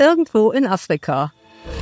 irgendwo in Afrika.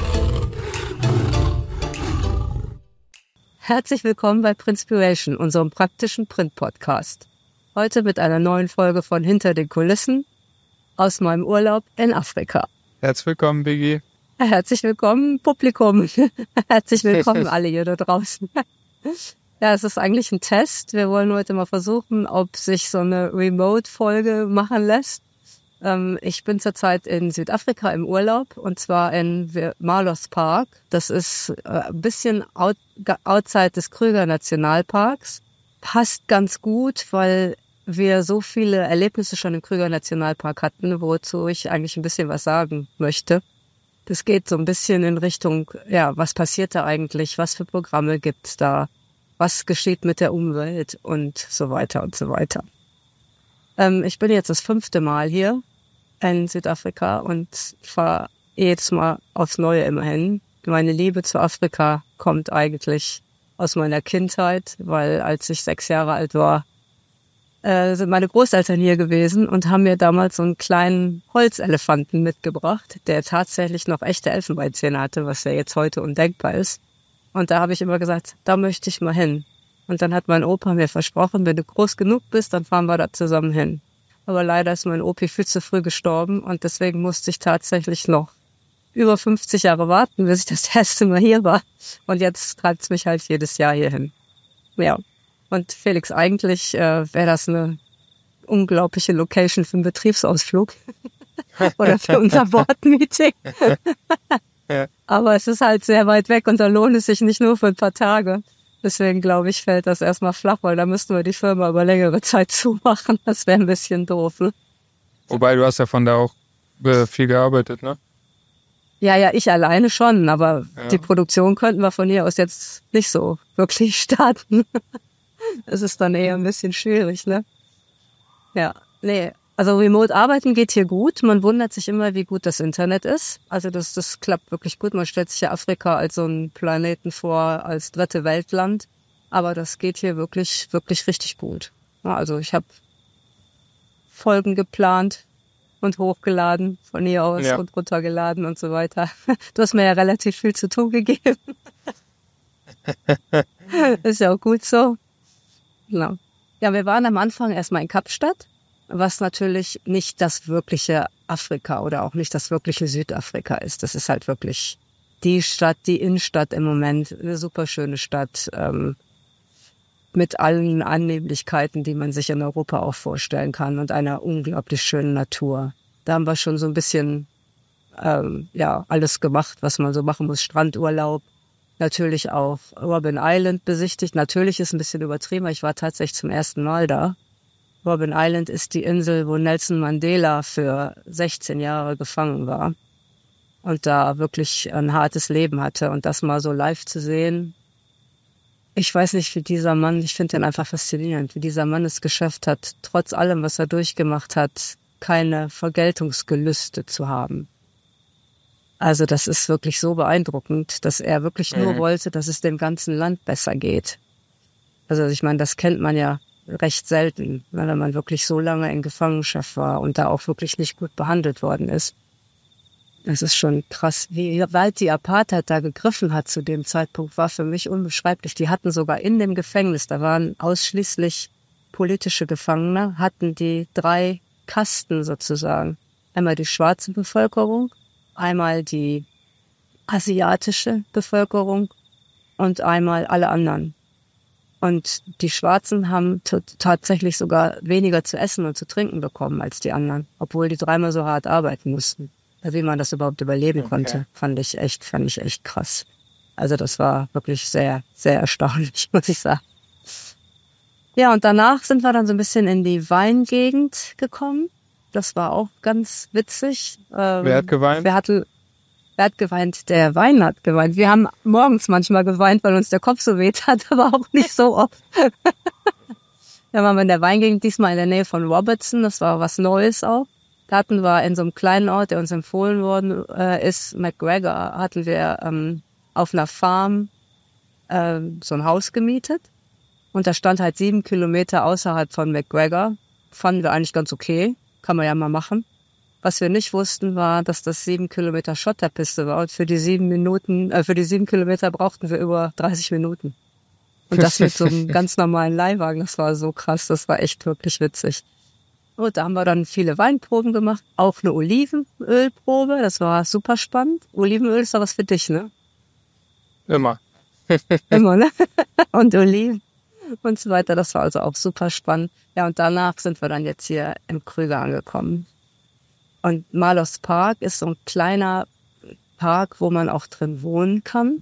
Herzlich willkommen bei Printspiration, unserem praktischen Print-Podcast. Heute mit einer neuen Folge von Hinter den Kulissen aus meinem Urlaub in Afrika. Herzlich willkommen, Biggie. Herzlich willkommen, Publikum. Herzlich willkommen alle hier da draußen. Ja, es ist eigentlich ein Test. Wir wollen heute mal versuchen, ob sich so eine Remote-Folge machen lässt. Ich bin zurzeit in Südafrika im Urlaub und zwar in Marloes Park. Das ist ein bisschen outside des Kruger Nationalparks. Passt ganz gut, weil wir so viele Erlebnisse schon im Kruger Nationalpark hatten, wozu ich eigentlich ein bisschen was sagen möchte. Das geht so ein bisschen in Richtung, ja, was passiert da eigentlich, was für Programme gibt's da, was geschieht mit der Umwelt und so weiter und so weiter. Ich bin jetzt das 5. Mal hier in Südafrika und fahre jedes Mal aufs Neue immerhin. Meine Liebe zu Afrika kommt eigentlich aus meiner Kindheit, weil als ich 6 Jahre alt war, sind meine Großeltern hier gewesen und haben mir damals so einen kleinen Holzelefanten mitgebracht, der tatsächlich noch echte Elfenbeinzähne hatte, was ja jetzt heute undenkbar ist. Und da habe ich immer gesagt, da möchte ich mal hin. Und dann hat mein Opa mir versprochen, wenn du groß genug bist, dann fahren wir da zusammen hin. Aber leider ist mein Opi viel zu früh gestorben und deswegen musste ich tatsächlich noch über 50 Jahre warten, bis ich das erste Mal hier war. Und jetzt treibt es mich halt jedes Jahr hierhin. Ja. Und Felix, eigentlich wäre das eine unglaubliche Location für einen Betriebsausflug oder für unser Board-Meeting. Ja. Aber es ist halt sehr weit weg und da lohnt es sich nicht nur für ein paar Tage. Deswegen glaube ich, fällt das erstmal flach, weil da müssten wir die Firma über längere Zeit zumachen. Das wäre ein bisschen doof, ne? Wobei, du hast ja von da auch viel gearbeitet, ne? Ja, ich alleine schon, aber Ja. die Produktion könnten wir von hier aus jetzt nicht so wirklich starten. Es ist dann eher ein bisschen schwierig, ne? Ja, nee. Also remote arbeiten geht hier gut. Man wundert sich immer, wie gut das Internet ist. Also das klappt wirklich gut. Man stellt sich ja Afrika als so einen Planeten vor, als dritte Weltland. Aber das geht hier wirklich, wirklich richtig gut. Ja, also ich habe Folgen geplant und hochgeladen von hier aus und runtergeladen und so weiter. Du hast mir ja relativ viel zu tun gegeben. Ist ja auch gut so. Genau. Ja, wir waren am Anfang erstmal in Kapstadt, was natürlich nicht das wirkliche Afrika oder auch nicht das wirkliche Südafrika ist. Das ist halt wirklich die Stadt, die Innenstadt im Moment, eine super schöne Stadt, mit allen Annehmlichkeiten, die man sich in Europa auch vorstellen kann und einer unglaublich schönen Natur. Da haben wir schon so ein bisschen alles gemacht, was man so machen muss. Strandurlaub, natürlich auch Robben Island besichtigt. Natürlich ist ein bisschen übertrieben, ich war tatsächlich zum ersten Mal da. Robben Island ist die Insel, wo Nelson Mandela für 16 Jahre gefangen war und da wirklich ein hartes Leben hatte. Und das mal so live zu sehen, ich weiß nicht, wie dieser Mann, ich finde ihn einfach faszinierend, wie dieser Mann es geschafft hat, trotz allem, was er durchgemacht hat, keine Vergeltungsgelüste zu haben. Also das ist wirklich so beeindruckend, dass er wirklich nur wollte, dass es dem ganzen Land besser geht. Also ich meine, das kennt man ja recht selten, wenn man wirklich so lange in Gefangenschaft war und da auch wirklich nicht gut behandelt worden ist. Das ist schon krass. Wie weit die Apartheid da gegriffen hat zu dem Zeitpunkt, war für mich unbeschreiblich. Die hatten sogar in dem Gefängnis, da waren ausschließlich politische Gefangene, hatten die 3 Kasten sozusagen. Einmal die schwarze Bevölkerung, einmal die asiatische Bevölkerung und einmal alle anderen. Und die Schwarzen haben tatsächlich sogar weniger zu essen und zu trinken bekommen als die anderen, obwohl die 3-mal so hart arbeiten mussten. Wie man das überhaupt überleben konnte, fand ich echt krass. Also das war wirklich sehr, sehr erstaunlich, muss ich sagen. Ja, und danach sind wir dann so ein bisschen in die Weingegend gekommen. Das war auch ganz witzig. Wer hat geweint? Wer hat geweint? Der Wein hat geweint. Wir haben morgens manchmal geweint, weil uns der Kopf so weht hat, aber auch nicht so oft. Da waren wir in der Weingegend, diesmal in der Nähe von Robertson. Das war was Neues auch. Da hatten wir in so einem kleinen Ort, der uns empfohlen worden ist, McGregor, hatten wir auf einer Farm so ein Haus gemietet. Und da stand halt 7 Kilometer außerhalb von McGregor. Fanden wir eigentlich ganz okay. Kann man ja mal machen. Was wir nicht wussten, war, dass das 7 Kilometer Schotterpiste war. Und für die 7 Kilometer brauchten wir über 30 Minuten. Und das mit so einem ganz normalen Leihwagen, das war so krass, das war echt wirklich witzig. Und da haben wir dann viele Weinproben gemacht, auch eine Olivenölprobe, das war super spannend. Olivenöl ist doch was für dich, ne? Immer. Immer, ne? Und Oliven und so weiter, das war also auch super spannend. Ja, und danach sind wir dann jetzt hier im Krüger angekommen. Und Malos Park ist so ein kleiner Park, wo man auch drin wohnen kann.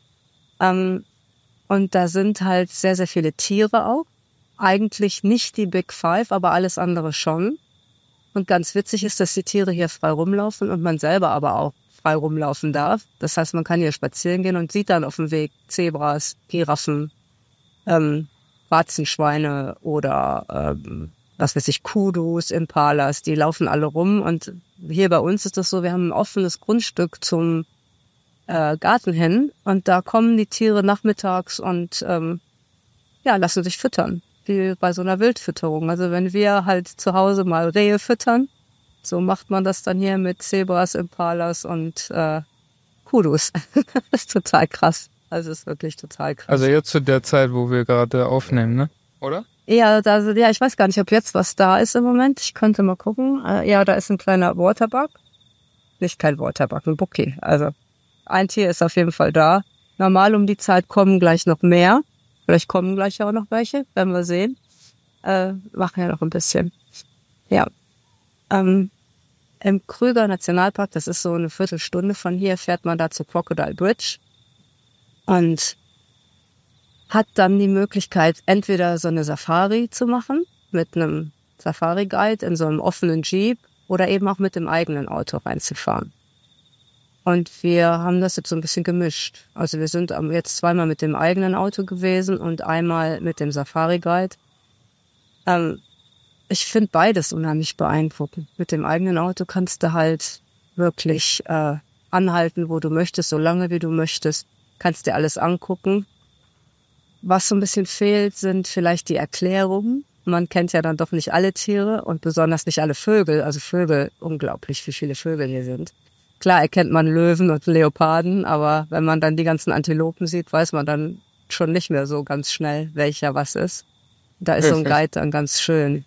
Und da sind halt sehr, sehr viele Tiere auch. Eigentlich nicht die Big Five, aber alles andere schon. Und ganz witzig ist, dass die Tiere hier frei rumlaufen und man selber aber auch frei rumlaufen darf. Das heißt, man kann hier spazieren gehen und sieht dann auf dem Weg Zebras, Giraffen, Warzenschweine oder was weiß ich, Kudus, Impalas, die laufen alle rum. Und hier bei uns ist das so, wir haben ein offenes Grundstück zum Garten hin und da kommen die Tiere nachmittags und lassen sich füttern, wie bei so einer Wildfütterung. Also wenn wir halt zu Hause mal Rehe füttern, so macht man das dann hier mit Zebras, Impalas und Kudus. Das ist total krass. Also ist wirklich total krass. Also jetzt zu der Zeit, wo wir gerade aufnehmen, ne? Oder? Ja, ich weiß gar nicht, ob jetzt was da ist im Moment. Ich könnte mal gucken. Ja, da ist ein kleiner Waterbug. Nicht kein Waterbug, ein Bucki. Also ein Tier ist auf jeden Fall da. Normal um die Zeit kommen gleich noch mehr. Vielleicht kommen gleich auch noch welche, werden wir sehen. Machen ja noch ein bisschen. Ja. Im Krüger Nationalpark, das ist so eine Viertelstunde von hier, fährt man da zur Crocodile Bridge und hat dann die Möglichkeit, entweder so eine Safari zu machen mit einem Safari-Guide in so einem offenen Jeep oder eben auch mit dem eigenen Auto reinzufahren. Und wir haben das jetzt so ein bisschen gemischt. Also wir sind jetzt zweimal mit dem eigenen Auto gewesen und einmal mit dem Safari-Guide. Ich finde beides unheimlich beeindruckend. Mit dem eigenen Auto kannst du halt wirklich anhalten, wo du möchtest, so lange wie du möchtest. Kannst dir alles angucken. Was so ein bisschen fehlt, sind vielleicht die Erklärungen. Man kennt ja dann doch nicht alle Tiere und besonders nicht alle Vögel. Also Vögel, unglaublich, wie viele Vögel hier sind. Klar erkennt man Löwen und Leoparden, aber wenn man dann die ganzen Antilopen sieht, weiß man dann schon nicht mehr so ganz schnell, welcher was ist. Da ist so ein Guide dann ganz schön.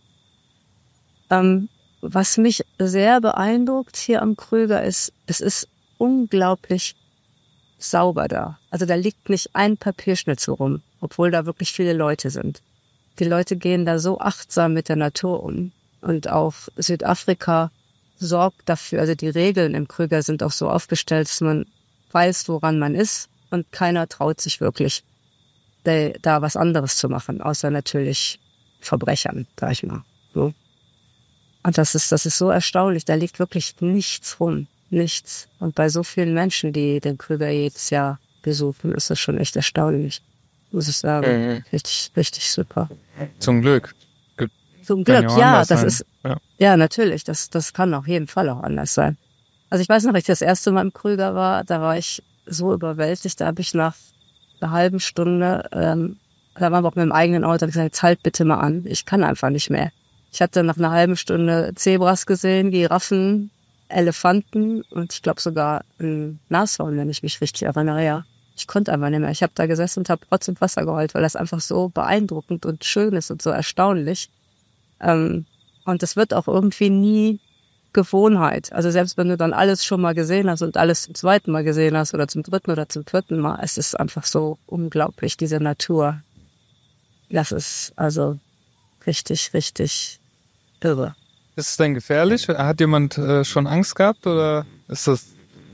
Was mich sehr beeindruckt hier am Krüger ist, es ist unglaublich sauber da. Also da liegt nicht ein Papierschnitzel rum, obwohl da wirklich viele Leute sind. Die Leute gehen da so achtsam mit der Natur um. Und auch Südafrika sorgt dafür, also die Regeln im Krüger sind auch so aufgestellt, dass man weiß, woran man ist und keiner traut sich wirklich, da was anderes zu machen, außer natürlich Verbrechern, sag ich mal. So. Und das ist so erstaunlich, da liegt wirklich nichts rum. Nichts. Und bei so vielen Menschen, die den Krüger jedes Jahr besuchen, ist das schon echt erstaunlich. Muss ich sagen. Richtig, richtig super. Zum Glück. Zum Glück, ja, das ist, ja. Ja, natürlich, das kann auf jeden Fall auch anders sein. Also ich weiß noch, als ich das erste Mal im Krüger war, da war ich so überwältigt, da habe ich nach einer halben Stunde, da waren wir auch mit dem eigenen Auto, habe ich gesagt, jetzt halt bitte mal an, ich kann einfach nicht mehr. Ich hatte nach einer halben Stunde Zebras gesehen, Giraffen, Elefanten und ich glaube sogar ein Nashorn, wenn ich mich richtig erinnere, ja. Ich konnte einfach nicht mehr. Ich habe da gesessen und habe trotzdem Wasser geheult, weil das einfach so beeindruckend und schön ist und so erstaunlich. Und das wird auch irgendwie nie Gewohnheit. Also selbst wenn du dann alles schon mal gesehen hast und alles zum zweiten Mal gesehen hast oder zum dritten oder zum vierten Mal, es ist einfach so unglaublich, diese Natur. Das ist also richtig, richtig irre. Ist es denn gefährlich? Hat jemand schon Angst gehabt oder ist das?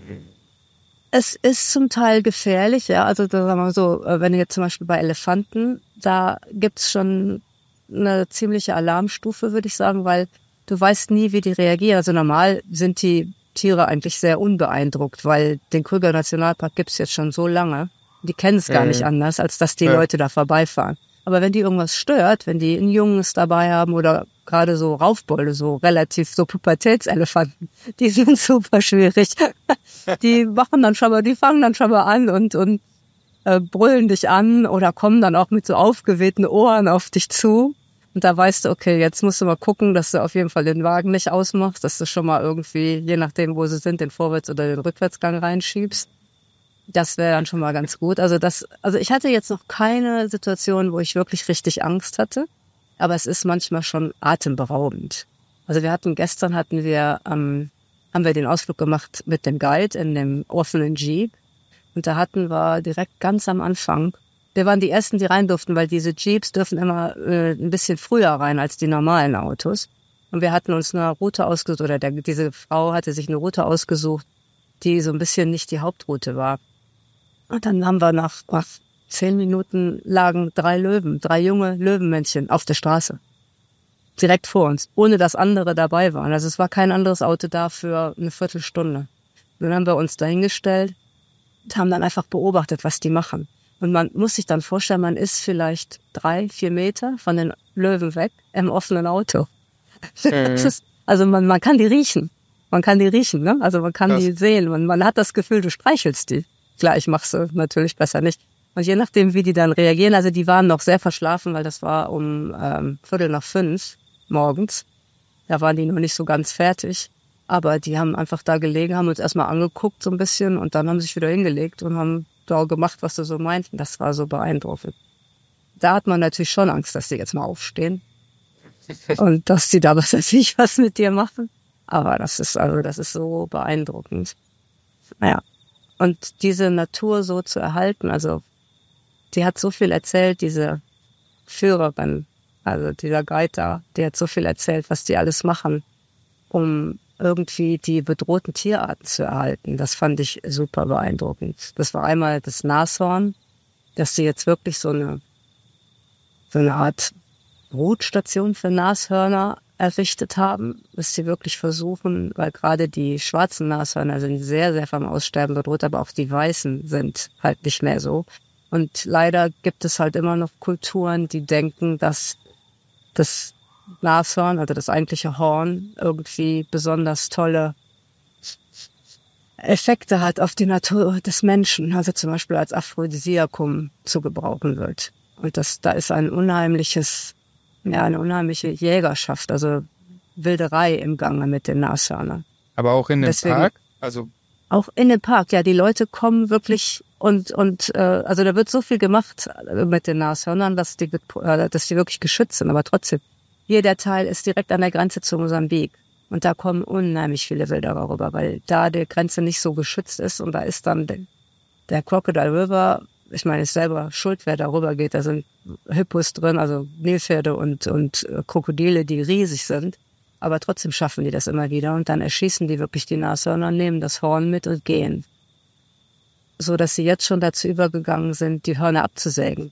Es ist zum Teil gefährlich, ja. Also sagen wir mal so, wenn du jetzt zum Beispiel bei Elefanten, da gibt's schon eine ziemliche Alarmstufe, würde ich sagen, weil du weißt nie, wie die reagieren. Also normal sind die Tiere eigentlich sehr unbeeindruckt, weil den Krüger Nationalpark gibt's jetzt schon so lange. Die kennen es gar nicht anders, als dass die Leute da vorbeifahren. Aber wenn die irgendwas stört, wenn die ein Junges dabei haben oder gerade so Raufbolde, so relativ so Pubertätselefanten, die sind super schwierig. Die fangen dann schon mal an und brüllen dich an oder kommen dann auch mit so aufgewehten Ohren auf dich zu. Und da weißt du, okay, jetzt musst du mal gucken, dass du auf jeden Fall den Wagen nicht ausmachst, dass du schon mal irgendwie, je nachdem, wo sie sind, den Vorwärts- oder den Rückwärtsgang reinschiebst. Das wäre dann schon mal ganz gut. Also ich hatte jetzt noch keine Situation, wo ich wirklich richtig Angst hatte, aber es ist manchmal schon atemberaubend. Also gestern haben wir den Ausflug gemacht mit dem Guide in dem offenen Jeep. Und da hatten wir direkt ganz am Anfang, wir waren die Ersten, die rein durften, weil diese Jeeps dürfen immer ein bisschen früher rein als die normalen Autos. Und wir hatten uns eine Route ausgesucht, oder diese Frau hatte sich eine Route ausgesucht, die so ein bisschen nicht die Hauptroute war. Und dann haben wir nach 10 Minuten lagen 3 junge Löwenmännchen auf der Straße. Direkt vor uns, ohne dass andere dabei waren. Also es war kein anderes Auto da für eine Viertelstunde. Und dann haben wir uns dahingestellt und haben dann einfach beobachtet, was die machen. Und man muss sich dann vorstellen, man ist vielleicht 3-4 Meter von den Löwen weg im offenen Auto. Also man kann die riechen. Man kann die riechen, ne? Also man kann die sehen. Man hat das Gefühl, du streichelst die. Gleich machst du natürlich besser nicht. Und je nachdem, wie die dann reagieren, also die waren noch sehr verschlafen, weil das war um 4:45 morgens. Da waren die noch nicht so ganz fertig. Aber die haben einfach da gelegen, haben uns erstmal angeguckt so ein bisschen und dann haben sich wieder hingelegt und haben da gemacht, was sie so meinten. Das war so beeindruckend. Da hat man natürlich schon Angst, dass die jetzt mal aufstehen und dass die da was mit dir machen. Aber das ist so beeindruckend. Naja. Und diese Natur so zu erhalten, also die hat so viel erzählt, diese Führerin, also dieser Guide da, die hat so viel erzählt, was die alles machen, um irgendwie die bedrohten Tierarten zu erhalten. Das fand ich super beeindruckend. Das war einmal das Nashorn, dass sie jetzt wirklich so eine Art Brutstation für Nashörner errichtet haben, dass sie wirklich versuchen, weil gerade die schwarzen Nashörner sind sehr, sehr vom Aussterben bedroht, aber auch die weißen sind halt nicht mehr so. Und leider gibt es halt immer noch Kulturen, die denken, dass das Nashorn, also das eigentliche Horn, irgendwie besonders tolle Effekte hat auf die Natur des Menschen, also zum Beispiel als Aphrodisiakum zu gebrauchen wird. Und da ist eine unheimliche Jägerschaft, also Wilderei im Gange mit den Nashörnern. Aber auch in dem Park? Also auch in dem Park, ja, die Leute kommen wirklich und also da wird so viel gemacht mit den Nashörnern, dass die wirklich geschützt sind, aber trotzdem. Hier der Teil ist direkt an der Grenze zu Mosambik. Und da kommen unheimlich viele Wilderer rüber, weil da die Grenze nicht so geschützt ist. Und da ist dann der Crocodile River, ich meine, ist selber schuld, wer da rüber geht. Da sind Hippos drin, also Nilpferde und Krokodile, die riesig sind. Aber trotzdem schaffen die das immer wieder. Und dann erschießen die wirklich die Nashörner, nehmen das Horn mit und gehen. So dass sie jetzt schon dazu übergegangen sind, die Hörner abzusägen.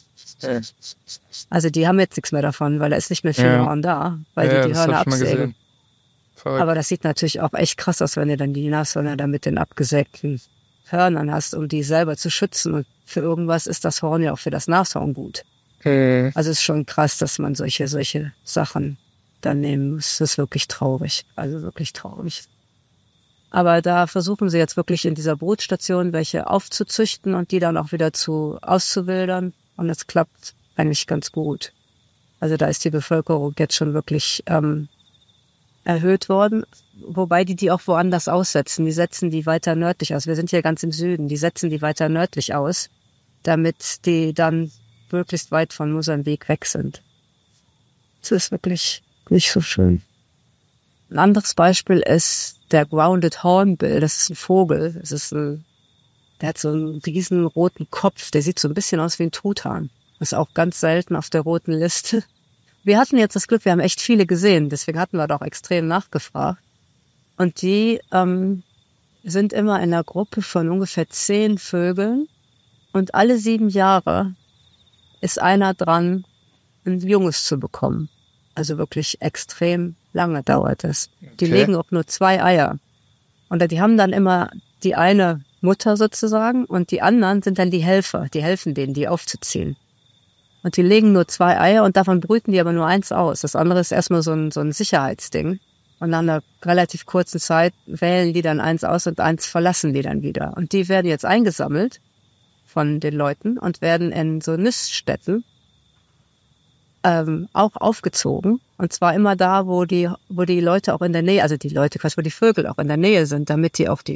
Also die haben jetzt nichts mehr davon, weil da ist nicht mehr viel Horn da, weil die Hörner absägen. Aber das sieht natürlich auch echt krass aus, wenn du dann die Nashörner da mit den abgesägten Hörnern hast, um die selber zu schützen. Und für irgendwas ist das Horn ja auch für das Nashorn gut. Also es ist schon krass, dass man solche Sachen dann nehmen muss. Das ist wirklich traurig. Also wirklich traurig. Aber da versuchen sie jetzt wirklich in dieser Brutstation welche aufzuzüchten und die dann auch wieder auszuwildern. Und es klappt eigentlich ganz gut. Also da ist die Bevölkerung jetzt schon wirklich erhöht worden. Wobei die auch woanders aussetzen. Die setzen die weiter nördlich aus. Wir sind hier ganz im Süden. Die setzen die weiter nördlich aus, damit die dann möglichst weit von Mosambik weg sind. Das ist wirklich nicht so schön. Ein anderes Beispiel ist der Grounded Hornbill. Das ist ein Vogel. Der hat so einen riesen roten Kopf. Der sieht so ein bisschen aus wie ein Truthahn. Das ist auch ganz selten auf der roten Liste. Wir hatten jetzt das Glück, wir haben echt viele gesehen. Deswegen hatten wir doch extrem nachgefragt. Und die sind immer in einer Gruppe von ungefähr 10 Vögeln. Und alle 7 Jahre ist einer dran, ein Junges zu bekommen. Also wirklich extrem lange dauert es. Die legen auch nur 2 Eier. Und die haben dann immer die eine Mutter sozusagen und die anderen sind dann die Helfer. Die helfen denen, die aufzuziehen. Und die legen nur 2 Eier und davon brüten die aber nur 1 aus. Das andere ist erstmal so ein Sicherheitsding. Und nach einer relativ kurzen Zeit wählen die dann 1 aus und 1 verlassen die dann wieder. Und die werden jetzt eingesammelt von den Leuten und werden in so Niststätten auch aufgezogen. Und zwar immer da, wo die Leute auch in der Nähe, also die Leute, wo die Vögel auch in der Nähe sind, damit die auch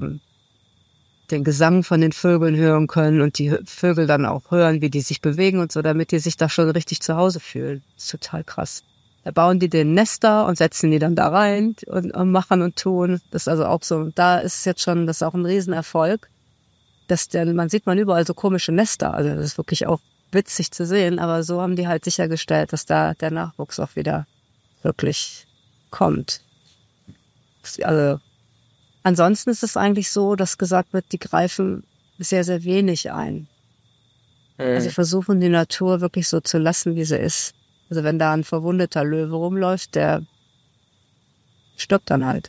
den Gesang von den Vögeln hören können und die Vögel dann auch hören, wie die sich bewegen und so, damit die sich da schon richtig zu Hause fühlen. Das ist total krass. Da bauen die den Nester und setzen die dann da rein und machen und tun. Das ist also auch so, da ist jetzt schon, das ist auch ein Riesenerfolg. Man sieht überall so komische Nester, also das ist wirklich auch witzig zu sehen, aber so haben die halt sichergestellt, dass da der Nachwuchs auch wieder wirklich kommt. Also ansonsten ist es eigentlich so, dass gesagt wird, die greifen sehr, sehr wenig ein. Also sie versuchen die Natur wirklich so zu lassen, wie sie ist. Also wenn da ein verwundeter Löwe rumläuft, der stirbt dann halt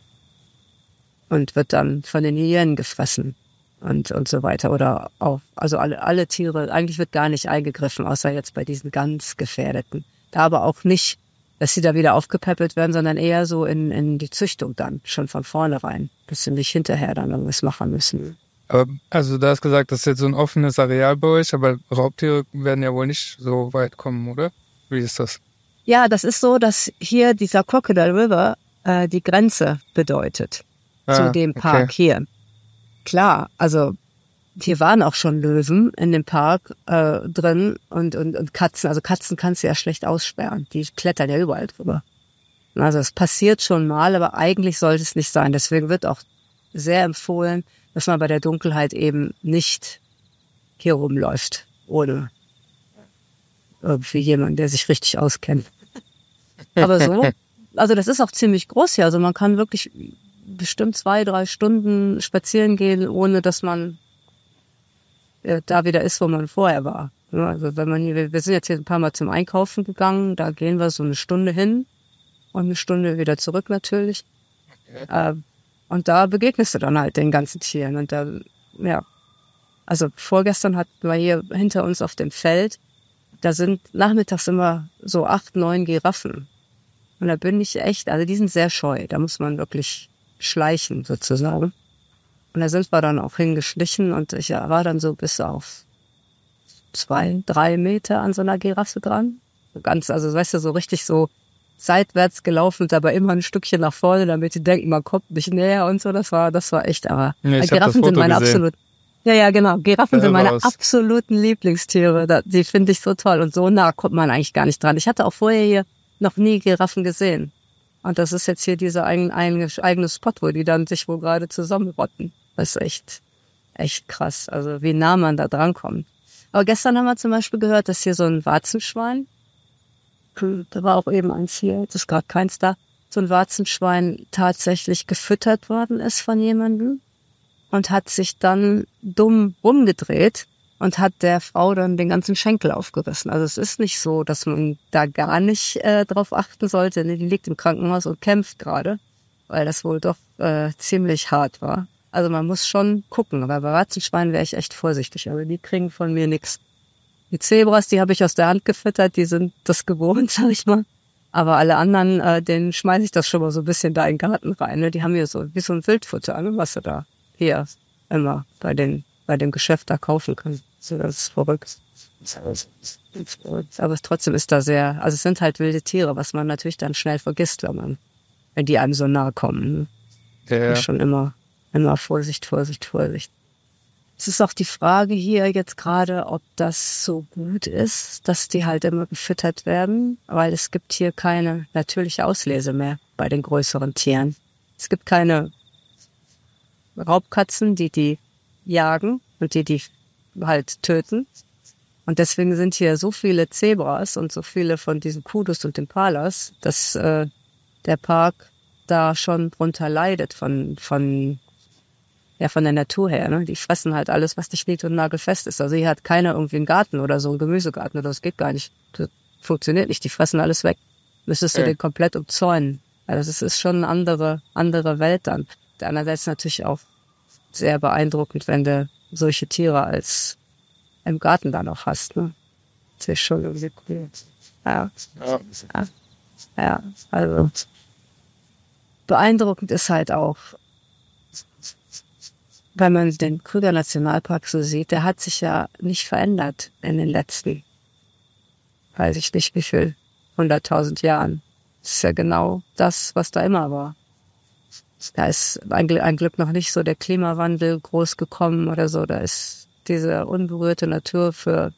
und wird dann von den Hyänen gefressen und so weiter. Oder auch, also alle Tiere, eigentlich wird gar nicht eingegriffen, außer jetzt bei diesen ganz Gefährdeten. Da aber auch nicht, dass sie da wieder aufgepäppelt werden, sondern eher so in die Züchtung dann, schon von vornherein, dass sie nicht hinterher dann irgendwas machen müssen. Aber, also du hast gesagt, das ist jetzt so ein offenes Areal bei euch, aber Raubtiere werden ja wohl nicht so weit kommen, oder? Wie ist das? Ja, das ist so, dass hier dieser Crocodile River die Grenze bedeutet zu dem Park hier. Klar, also hier waren auch schon Löwen in dem Park drin und Katzen. Also Katzen kannst du ja schlecht aussperren. Die klettern ja überall drüber. Also es passiert schon mal, aber eigentlich sollte es nicht sein. Deswegen wird auch sehr empfohlen, dass man bei der Dunkelheit eben nicht hier rumläuft, ohne irgendwie jemand, der sich richtig auskennt. Aber so, also das ist auch ziemlich groß hier. Also man kann wirklich bestimmt 2-3 Stunden spazieren gehen, ohne dass man da wieder ist, wo man vorher war. Also wenn man hier, wir sind jetzt hier ein paar Mal zum Einkaufen gegangen, da gehen wir so eine Stunde hin und eine Stunde wieder zurück natürlich. Okay. Und da begegnest du dann halt den ganzen Tieren. Und da, ja, also vorgestern hatten wir hier hinter uns auf dem Feld, da sind nachmittags immer so 8, 9 Giraffen. Und da bin ich echt, also die sind sehr scheu, da muss man wirklich schleichen sozusagen. Und da sind wir dann auch hingeschlichen und ich war dann so bis auf 2, 3 Meter an so einer Giraffe dran. Ganz, also weißt du, so richtig so seitwärts gelaufen, aber immer ein Stückchen nach vorne, damit die denken, man kommt nicht näher und so. Das war echt, aber Giraffen sind meine absoluten, ja, genau, Giraffen sind meine absoluten Lieblingstiere. Die finde ich so toll und so nah kommt man eigentlich gar nicht dran. Ich hatte auch vorher hier noch nie Giraffen gesehen. Und das ist jetzt hier dieser eigene Spot, wo die dann sich wohl gerade zusammenrotten. Das ist echt krass, also wie nah man da drankommt. Aber gestern haben wir zum Beispiel gehört, dass hier so ein Warzenschwein, da war auch eben eins hier, jetzt ist gerade keins da, so ein Warzenschwein tatsächlich gefüttert worden ist von jemandem und hat sich dann dumm rumgedreht und hat der Frau dann den ganzen Schenkel aufgerissen. Also es ist nicht so, dass man da gar nicht drauf achten sollte. Die liegt im Krankenhaus und kämpft gerade, weil das wohl doch ziemlich hart war. Also man muss schon gucken, aber bei Warzenschweinen wäre ich echt vorsichtig. Aber die kriegen von mir nichts. Die Zebras, die habe ich aus der Hand gefüttert, die sind das gewohnt, sag ich mal. Aber alle anderen, denen schmeiße ich das schon mal so ein bisschen da in den Garten rein. Ne? Die haben hier so wie so ein Wildfutter, ne? Was du da hier immer bei dem Geschäft da kaufen kannst. So, das ist verrückt. Aber trotzdem ist da also es sind halt wilde Tiere, was man natürlich dann schnell vergisst, wenn die einem so nahe kommen. Ne? Ja. Schon immer Vorsicht. Es ist auch die Frage hier jetzt gerade, ob das so gut ist, dass die halt immer gefüttert werden, weil es gibt hier keine natürliche Auslese mehr bei den größeren Tieren. Es gibt keine Raubkatzen, die jagen und die halt töten. Und deswegen sind hier so viele Zebras und so viele von diesen Kudus und Impalas, dass der Park da schon drunter leidet von der Natur her. Ne? Die fressen halt alles, was nicht nied- und nagelfest ist. Also hier hat keiner irgendwie einen Garten oder so, einen Gemüsegarten oder das geht gar nicht. Das funktioniert nicht. Die fressen alles weg. Müsstest du den komplett umzäunen. Also das ist schon eine andere Welt dann. Einerseits natürlich auch sehr beeindruckend, wenn du solche Tiere als im Garten dann auch hast. Ne? Das ist schon irgendwie cool. Ja, also beeindruckend ist halt auch, wenn man den Krüger Nationalpark so sieht, der hat sich ja nicht verändert in den letzten weiß ich nicht wie viel, 100.000 Jahren. Das ist ja genau das, was da immer war. Da ist ein Glück noch nicht so der Klimawandel groß gekommen oder so. Da ist diese unberührte Natur für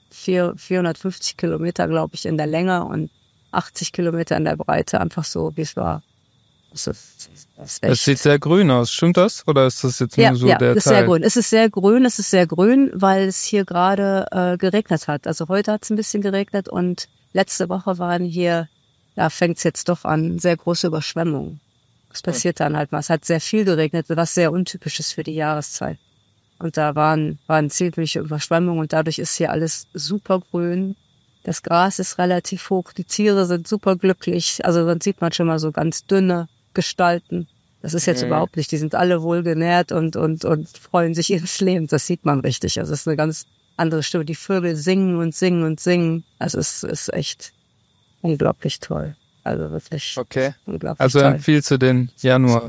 450 Kilometer, glaube ich, in der Länge und 80 Kilometer in der Breite einfach so, wie es war. Das Es sieht sehr grün aus, stimmt das? Oder ist das jetzt nur so der Teil? Ja, es ist sehr grün. Es ist sehr grün, weil es hier gerade geregnet hat. Also heute hat es ein bisschen geregnet und letzte Woche waren hier, da fängt es jetzt doch an, sehr große Überschwemmungen. Das passiert dann halt mal. Es hat sehr viel geregnet, was sehr untypisch ist für die Jahreszeit. Und da waren ziemliche Überschwemmungen und dadurch ist hier alles super grün. Das Gras ist relativ hoch, die Tiere sind super glücklich. Also dann sieht man schon mal so ganz dünne Gestalten. Das ist jetzt überhaupt nicht, die sind alle wohlgenährt und freuen sich ihres Lebens. Das sieht man richtig. Also es ist eine ganz andere Stimme. Die Vögel singen und singen und singen. Also es ist echt unglaublich toll. Also wirklich unglaublich also toll. empfiehlst du den Januar?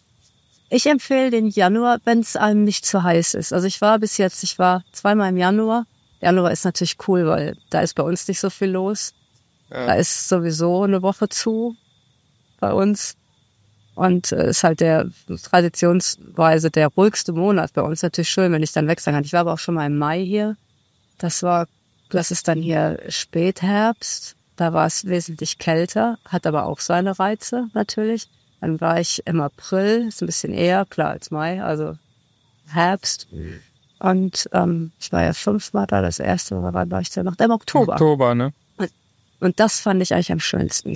Ich empfehle den Januar, wenn es einem nicht zu heiß ist. Also ich war zweimal im Januar. Januar ist natürlich cool, weil da ist bei uns nicht so viel los. Ja. Da ist sowieso eine Woche zu bei uns. Und ist halt traditionsweise der ruhigste Monat bei uns. Natürlich schön, wenn ich dann weg sein kann. Ich war aber auch schon mal im Mai hier. Das ist dann hier Spätherbst. Da war es wesentlich kälter, hat aber auch seine Reize natürlich. Dann war ich im April, ist ein bisschen eher, klar als Mai, also Herbst. Und ich war ja 5-mal da, das erste Mal war ich da noch im Oktober. Oktober, ne? Und das fand ich eigentlich am schönsten.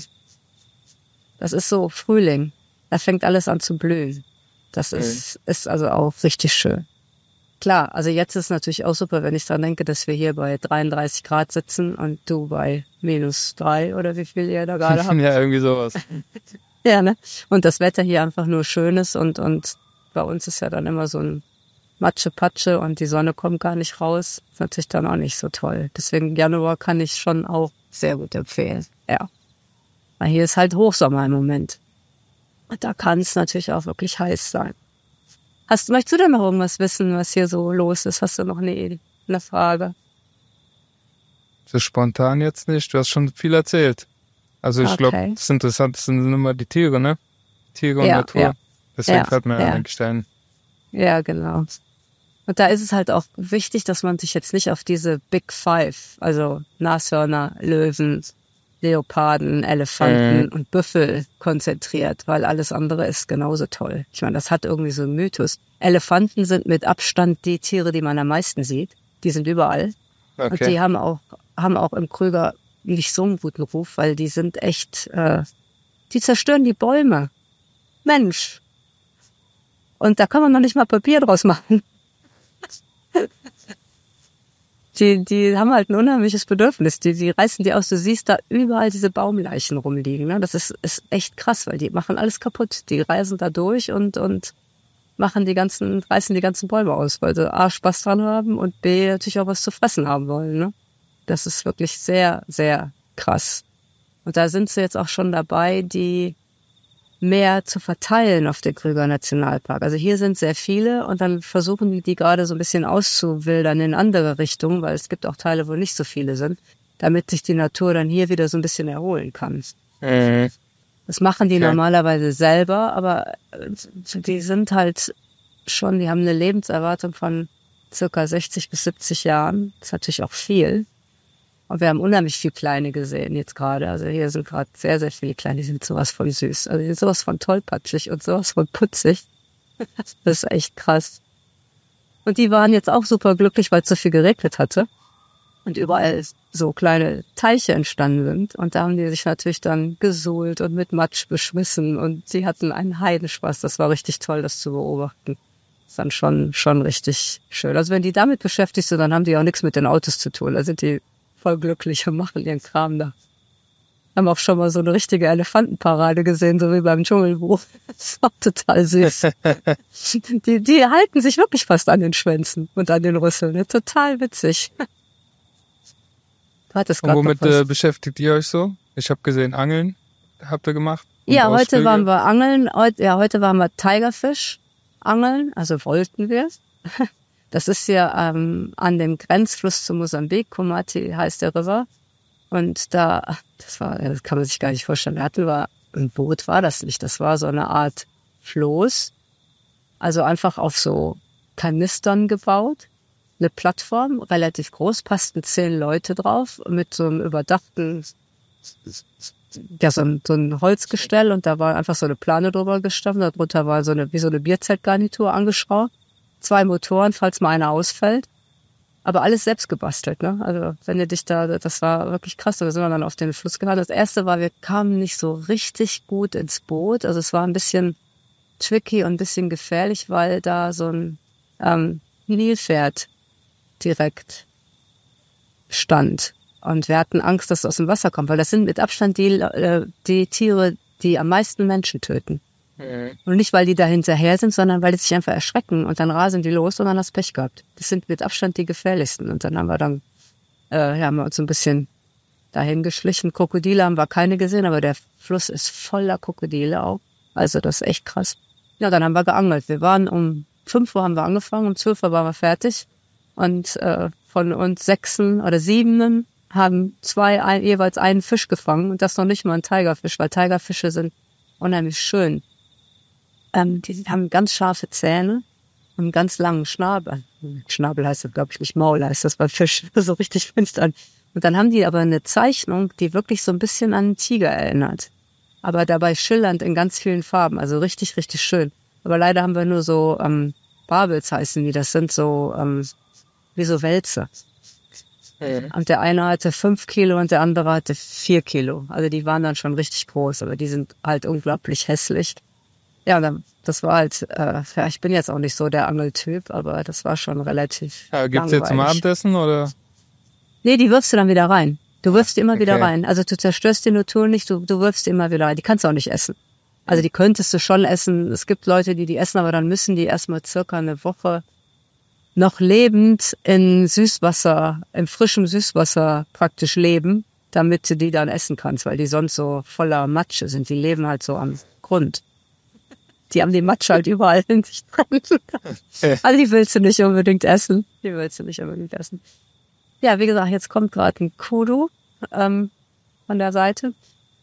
Das ist so Frühling. Da fängt alles an zu blühen. Das ist also auch richtig schön. Klar, also jetzt ist es natürlich auch super, wenn ich dran denke, dass wir hier bei 33 Grad sitzen und du bei -3 oder wie viel ihr da gerade habt. Ja, irgendwie sowas. Ja, ne? Und das Wetter hier einfach nur schön ist und bei uns ist ja dann immer so ein Matsche-Patsche und die Sonne kommt gar nicht raus. Ist natürlich dann auch nicht so toll. Deswegen Januar kann ich schon auch sehr gut empfehlen. Ja. Weil hier ist halt Hochsommer im Moment. Und da kann es natürlich auch wirklich heiß sein. Möchtest du denn noch irgendwas wissen, was hier so los ist? Hast du noch eine Frage? So spontan jetzt nicht. Du hast schon viel erzählt. Also ich glaube, das Interessante sind immer die Tiere, ne? Tiere und Natur. Ja. Deswegen fällt mir eigentlich ein. Ja, genau. Und da ist es halt auch wichtig, dass man sich jetzt nicht auf diese Big Five, also Nashörner, Löwen, Leoparden, Elefanten und Büffel konzentriert, weil alles andere ist genauso toll. Ich meine, das hat irgendwie so einen Mythos. Elefanten sind mit Abstand die Tiere, die man am meisten sieht. Die sind überall. Okay. Und die haben auch im Krüger nicht so einen guten Ruf, weil die sind echt, die zerstören die Bäume. Mensch. Und da kann man noch nicht mal Papier draus machen. Die haben halt ein unheimliches Bedürfnis. Die reißen die aus. Du siehst da überall diese Baumleichen rumliegen. Ne? Das ist echt krass, weil die machen alles kaputt. Die reisen da durch und reißen die ganzen Bäume aus, weil sie A, Spaß dran haben und B, natürlich auch was zu fressen haben wollen. Ne? Das ist wirklich sehr, sehr krass. Und da sind sie jetzt auch schon dabei, die mehr zu verteilen auf den Krüger Nationalpark. Also hier sind sehr viele und dann versuchen die gerade so ein bisschen auszuwildern in andere Richtungen, weil es gibt auch Teile, wo nicht so viele sind, damit sich die Natur dann hier wieder so ein bisschen erholen kann. Das machen die normalerweise selber, aber die sind halt schon, die haben eine Lebenserwartung von circa 60 bis 70 Jahren. Das ist natürlich auch viel. Und wir haben unheimlich viele Kleine gesehen jetzt gerade. Also hier sind gerade sehr, sehr viele Kleine, die sind sowas von süß. Also die sind sowas von tollpatschig und sowas von putzig. Das ist echt krass. Und die waren jetzt auch super glücklich, weil es so viel geregnet hatte. Und überall so kleine Teiche entstanden sind. Und da haben die sich natürlich dann gesuhlt und mit Matsch beschmissen. Und sie hatten einen Heidenspaß. Das war richtig toll, das zu beobachten. Das ist dann schon richtig schön. Also wenn die damit beschäftigt sind, dann haben die auch nichts mit den Autos zu tun. Da sind die voll glücklich und machen ihren Kram da. Haben auch schon mal so eine richtige Elefantenparade gesehen, so wie beim Dschungelbuch. Das war total süß. Die halten sich wirklich fast an den Schwänzen und an den Rüsseln. Ne? Total witzig. Du hattest und womit beschäftigt ihr euch so? Ich habe gesehen, Angeln habt ihr gemacht. Ja, heute waren wir angeln. Heute waren wir Tigerfisch angeln, also wollten wir. Das ist ja an dem Grenzfluss zu Mosambik, Komati heißt der River. Und das kann man sich gar nicht vorstellen. Ein Boot war das nicht. Das war so eine Art Floß. Also einfach auf so Kanistern gebaut. Eine Plattform, relativ groß, passten 10 Leute drauf mit so einem überdachten, so ein Holzgestell, und da war einfach so eine Plane drüber gestanden. Darunter war wie so eine Bierzeltgarnitur angeschraubt. 2 Motoren, falls mal einer ausfällt. Aber alles selbst gebastelt, ne? Also wenn ihr dich das war wirklich krass. Da sind wir dann auf den Fluss gefahren. Das erste war, wir kamen nicht so richtig gut ins Boot. Also es war ein bisschen tricky und ein bisschen gefährlich, weil da so ein Nilpferd direkt stand. Und wir hatten Angst, dass es aus dem Wasser kommt, weil das sind mit Abstand die Tiere, die am meisten Menschen töten. Und nicht, weil die da hinterher sind, sondern weil die sich einfach erschrecken und dann rasen die los und dann hast du Pech gehabt. Das sind mit Abstand die gefährlichsten. Und dann haben wir uns ein bisschen dahin geschlichen. Krokodile haben wir keine gesehen, aber der Fluss ist voller Krokodile auch. Also das ist echt krass. Ja, dann haben wir geangelt. Wir waren um 5 Uhr haben wir angefangen, um 12 Uhr waren wir fertig. Und von uns 6 oder 7 haben 2 jeweils einen Fisch gefangen. Und das noch nicht mal ein Tigerfisch, weil Tigerfische sind unheimlich schön. Die haben ganz scharfe Zähne und einen ganz langen Schnabel. Schnabel heißt das, glaube ich, nicht Maul heißt das bei Fisch. So richtig finster. Und dann haben die aber eine Zeichnung, die wirklich so ein bisschen an einen Tiger erinnert. Aber dabei schillernd in ganz vielen Farben. Also richtig, richtig schön. Aber leider haben wir nur so Barbels heißen die. Das sind so wie so Wälze. Und der eine hatte 5 Kilo und der andere hatte 4 Kilo. Also die waren dann schon richtig groß, aber die sind halt unglaublich hässlich. Ja, das war halt, ich bin jetzt auch nicht so der Angeltyp, aber das war schon relativ gibt's jetzt zum Abendessen, oder? Nee, die wirfst du dann wieder rein. Du wirfst die immer wieder rein. Also du zerstörst die Natur nicht, du wirfst die immer wieder rein. Die kannst du auch nicht essen. Also die könntest du schon essen. Es gibt Leute, die essen, aber dann müssen die erstmal circa eine Woche noch lebend in Süßwasser, in frischem Süßwasser praktisch leben, damit du die dann essen kannst, weil die sonst so voller Matsche sind. Die leben halt so am Grund. Die haben die Matsche halt überall in sich drin. Also die willst du nicht unbedingt essen. Ja, wie gesagt, jetzt kommt gerade ein Kudu von der Seite.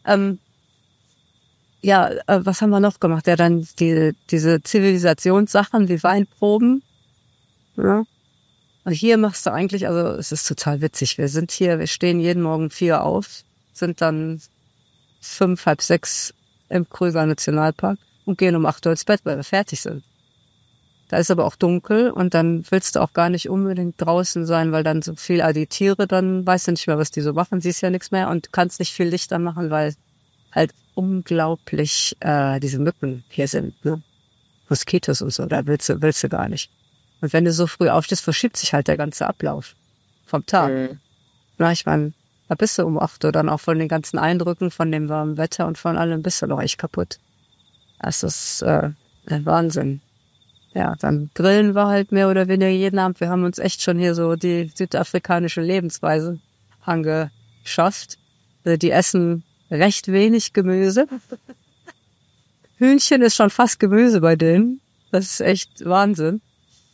Was haben wir noch gemacht? Ja, dann diese Zivilisationssachen wie Weinproben. Ja. Und hier machst du eigentlich, also es ist total witzig. Wir stehen jeden Morgen 4 auf, sind dann 5, halb 6 im Krüger Nationalpark und gehen um 8 Uhr ins Bett, weil wir fertig sind. Da ist aber auch dunkel und dann willst du auch gar nicht unbedingt draußen sein, weil dann so viel, die Tiere, dann weißt du nicht mehr, was die so machen, siehst ja nichts mehr und kannst nicht viel Licht anmachen, weil halt unglaublich diese Mücken hier sind, ne? Moskitos und so, da willst du gar nicht. Und wenn du so früh aufstehst, verschiebt sich halt der ganze Ablauf vom Tag. Na, ich meine, da bist du um 8 Uhr dann auch von den ganzen Eindrücken, von dem warmen Wetter und von allem bist du noch echt kaputt. Das ist ein Wahnsinn. Ja, dann grillen wir halt mehr oder weniger jeden Abend. Wir haben uns echt schon hier so die südafrikanische Lebensweise angeschafft. Also die essen recht wenig Gemüse. Hühnchen ist schon fast Gemüse bei denen. Das ist echt Wahnsinn.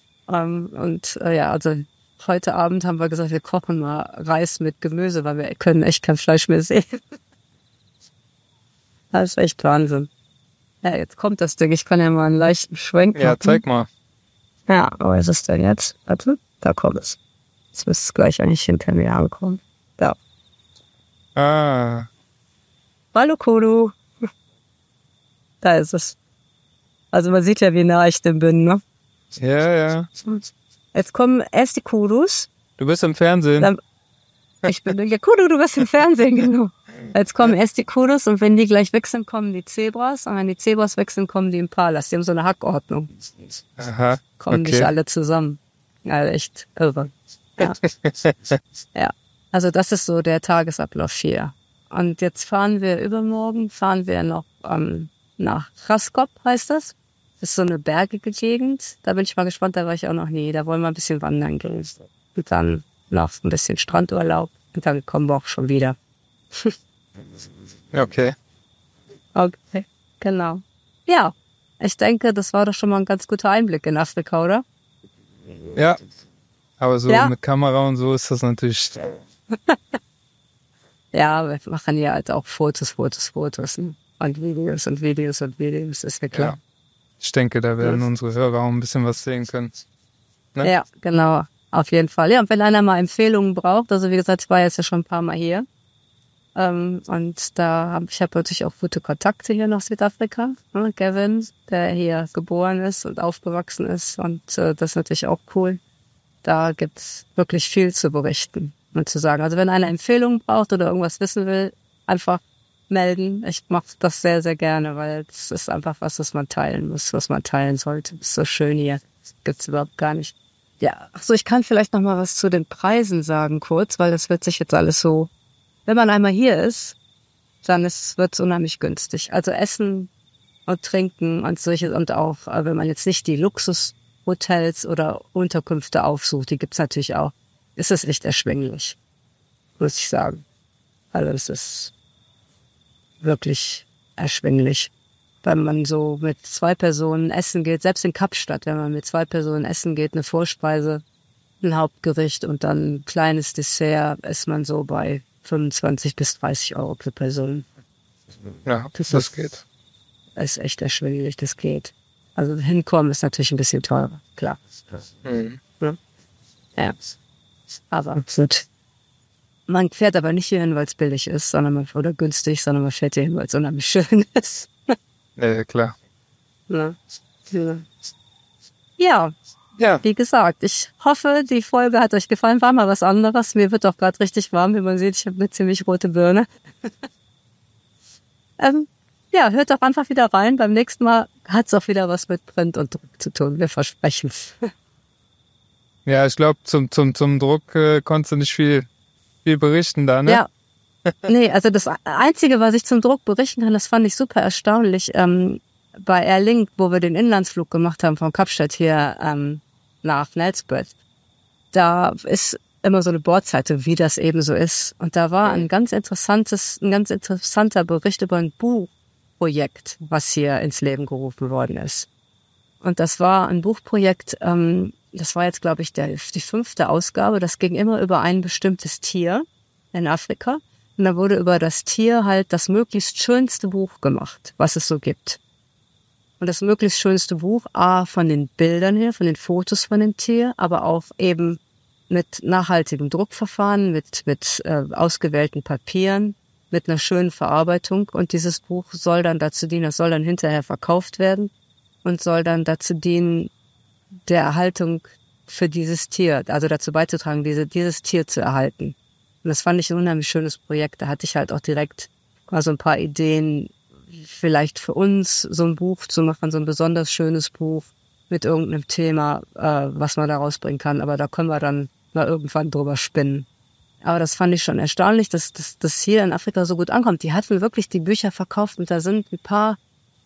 Also heute Abend haben wir gesagt, wir kochen mal Reis mit Gemüse, weil wir können echt kein Fleisch mehr sehen. Das ist echt Wahnsinn. Ja, jetzt kommt das Ding. Ich kann ja mal einen leichten Schwenk machen. Ja, zeig mal. Ja, wo ist es denn jetzt? Warte, da kommt es. Jetzt müsste es gleich eigentlich hinter mir ankommen. Da. Hallo Kudu. Da ist es. Also man sieht ja, wie nah ich denn bin, ne? Ja. Jetzt kommen erst die Kudus. Du bist im Fernsehen. Ich bin ja Kudu, du bist im Fernsehen, genau. Jetzt kommen erst die Kudus und wenn die gleich weg sind, kommen die Zebras. Und wenn die Zebras weg sind, kommen die Impalas. Die haben so eine Hackordnung. Aha. Kommen nicht alle zusammen. Also echt irre. Ja. Ja. Also das ist so der Tagesablauf hier. Und jetzt übermorgen fahren wir noch nach Graskop, heißt das. Das ist so eine bergige Gegend. Da bin ich mal gespannt, da war ich auch noch nie. Da wollen wir ein bisschen wandern gehen. Und dann noch ein bisschen Strandurlaub. Und dann kommen wir auch schon wieder. Okay, genau. Ja, ich denke, das war doch schon mal ein ganz guter Einblick in Afrika, oder? Ja, aber so mit Kamera und so ist das natürlich... Ja, wir machen hier halt auch Fotos. Und Videos, ist ja klar. Ja. Ich denke, da werden unsere Hörer auch ein bisschen was sehen können. Ne? Ja, genau. Auf jeden Fall. Ja, und wenn einer mal Empfehlungen braucht, also wie gesagt, ich war jetzt ja schon ein paar Mal hier. Und da habe ich natürlich auch gute Kontakte hier nach Südafrika. Ne? Gavin, der hier geboren ist und aufgewachsen ist. Und das ist natürlich auch cool. Da gibt's wirklich viel zu berichten und zu sagen. Also wenn einer Empfehlungen braucht oder irgendwas wissen will, einfach melden. Ich mache das sehr, sehr gerne, weil es ist einfach was man teilen muss, was man teilen sollte. Das ist so schön hier. Das gibt's überhaupt gar nicht. Ja, ach so, ich kann vielleicht noch mal was zu den Preisen sagen kurz, weil das wird sich jetzt alles so, wenn man einmal hier ist, dann wird's unheimlich günstig. Also Essen und Trinken und solche, und auch, wenn man jetzt nicht die Luxushotels oder Unterkünfte aufsucht, die gibt's natürlich auch, ist es echt erschwinglich, muss ich sagen. Also es ist wirklich erschwinglich. Wenn man so mit 2 Personen essen geht, selbst in Kapstadt, wenn man mit 2 Personen essen geht, eine Vorspeise, ein Hauptgericht und dann ein kleines Dessert, ist man so bei 25 bis 30 Euro pro Person. Ja, das geht. Ist echt erschwinglich, das geht. Also hinkommen ist natürlich ein bisschen teurer, klar. Mhm. Ja. Aber gut. Man fährt aber nicht hierhin, weil es billig ist, oder günstig, sondern man fährt hierhin, weil es unheimlich schön ist. Ja, klar. Ja, wie gesagt, ich hoffe, die Folge hat euch gefallen. War mal was anderes. Mir wird auch gerade richtig warm, wie man sieht. Ich habe eine ziemlich rote Birne. Hört doch einfach wieder rein. Beim nächsten Mal hat es auch wieder was mit Print und Druck zu tun. Wir versprechen es. Ja, ich glaube, zum Druck konntest du nicht viel berichten da, ne? Ja. Nee, also das Einzige, was ich zum Druck berichten kann, das fand ich super erstaunlich. Bei Air Link, wo wir den Inlandsflug gemacht haben von Kapstadt hier nach Nelspruit, da ist immer so eine Bordzeitung, wie das eben so ist. Und da war ein ganz interessanter Bericht über ein Buchprojekt, was hier ins Leben gerufen worden ist. Und das war ein Buchprojekt, das war jetzt, glaube ich, die 5. Ausgabe. Das ging immer über ein bestimmtes Tier in Afrika. Und da wurde über das Tier halt das möglichst schönste Buch gemacht, was es so gibt. Und das möglichst schönste Buch, von den Bildern her, von den Fotos von dem Tier, aber auch eben mit nachhaltigem Druckverfahren, mit ausgewählten Papieren, mit einer schönen Verarbeitung. Und dieses Buch soll dann dazu dienen, das soll dann hinterher verkauft werden und soll dann dazu dienen, der Erhaltung für dieses Tier, also dazu beizutragen, dieses Tier zu erhalten. Und das fand ich ein unheimlich schönes Projekt. Da hatte ich halt auch direkt mal so ein paar Ideen, vielleicht für uns so ein Buch zu machen, so ein besonders schönes Buch mit irgendeinem Thema, was man da rausbringen kann. Aber da können wir dann mal irgendwann drüber spinnen. Aber das fand ich schon erstaunlich, dass das hier in Afrika so gut ankommt. Die hatten wirklich die Bücher verkauft und da sind ein paar,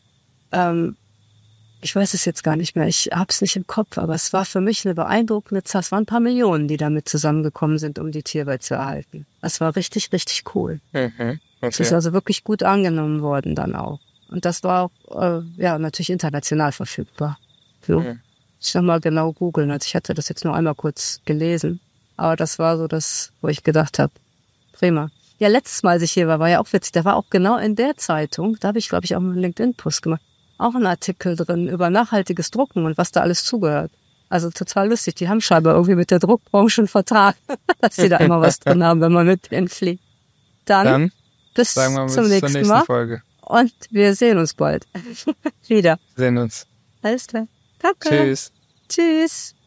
ich weiß es jetzt gar nicht mehr, ich hab's nicht im Kopf, aber es war für mich eine beeindruckende Zahl. Es waren ein paar Millionen, die damit zusammengekommen sind, um die Tierwelt zu erhalten. Das war richtig, richtig cool. Mhm. Okay. Es ist also wirklich gut angenommen worden dann auch. Und das war auch, natürlich international verfügbar. So. Mhm. Ich noch mal genau googeln, also ich hatte das jetzt nur einmal kurz gelesen. Aber das war so das, wo ich gedacht habe, prima. Ja, letztes Mal, als ich hier war ja auch witzig. Da war auch genau in der Zeitung, da habe ich, glaube ich, auch einen LinkedIn-Post gemacht, auch ein Artikel drin über nachhaltiges Drucken und was da alles zugehört. Also total lustig. Die haben scheinbar irgendwie mit der Druckbranche einen Vertrag, dass sie da immer was drin haben, wenn man mit denen fliegt. Dann bis zum nächsten Mal. Folge. Und wir sehen uns bald. Wieder. Sehen uns. Alles klar. Danke. Tschüss. Tschüss.